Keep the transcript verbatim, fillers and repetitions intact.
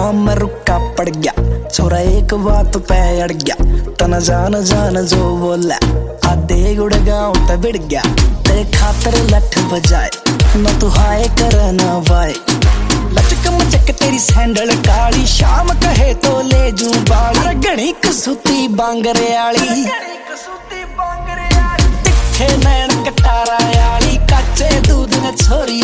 मैं रुका पड़ गया, छोरा एक बात पे अड़ गया। तना जान जान जो बोला आधे गुड़ गाँव ते बिड़ गया। तेरे खातर लठ बजाए न तू हाय कर न वाय। लचक मचक तेरी सैंडल काली, शाम कहे तो ले जू बाली। घणी कसूती बांगरे आली, तिखे नैन कटारा आली, काचे दूध न छोरी